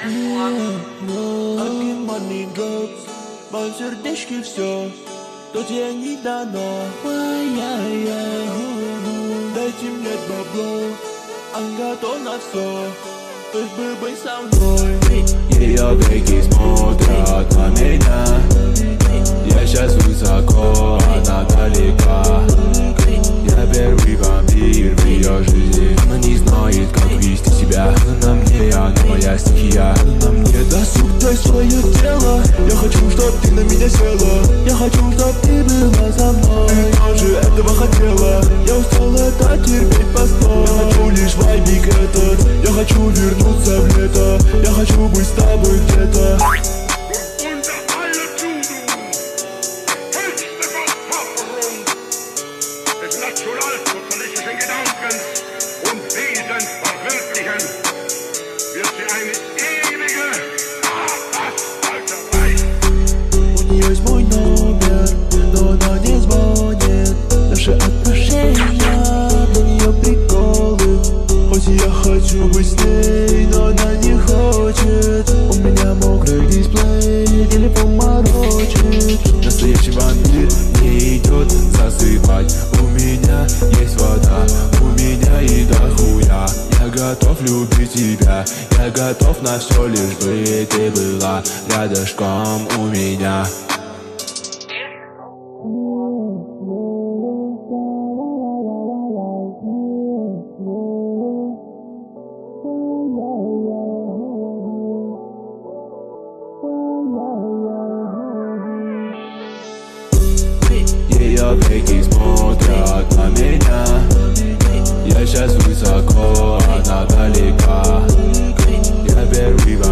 Fucking money drugs, в моем сердечке все, то тебе не дано. Дайте мне бабло, он готов на все, лишь бы быть со мной. Ее веки смотрят на меня, я сейчас высоко, она далека. Я первый вампир в ее жизни. Она не знает, как вести себя. Она на мне, она моя стихия. Она на мне. Досуг, дай свое тело. Я хочу, чтоб ты на меня села. Я хочу, чтоб ты была со мной. Ты тоже этого хотела. Я устал это терпеть постой. Я хочу лишь вайбик этот. Я хочу вернуться в лето. Я хочу быть с тобой где-то. Natural sozialistischen Gedankens und Wesens verwirklichen, wird sie eine ewige Arbeitshalterei. У нее есть мой номер, но она не звонит. Наши отношения, для нее приколы. Хоть я хочу быть с ней, но она не хочет. У меня мокрый дисплей, телефон морочит. Настоящий вампир не идет засыпать. У меня есть вода, у меня и дохуя. Я готов любить тебя, я готов на все, лишь бы ты была рядышком у меня. Ее веки смотрят на меня, я сейчас высоко, она далека. Я первый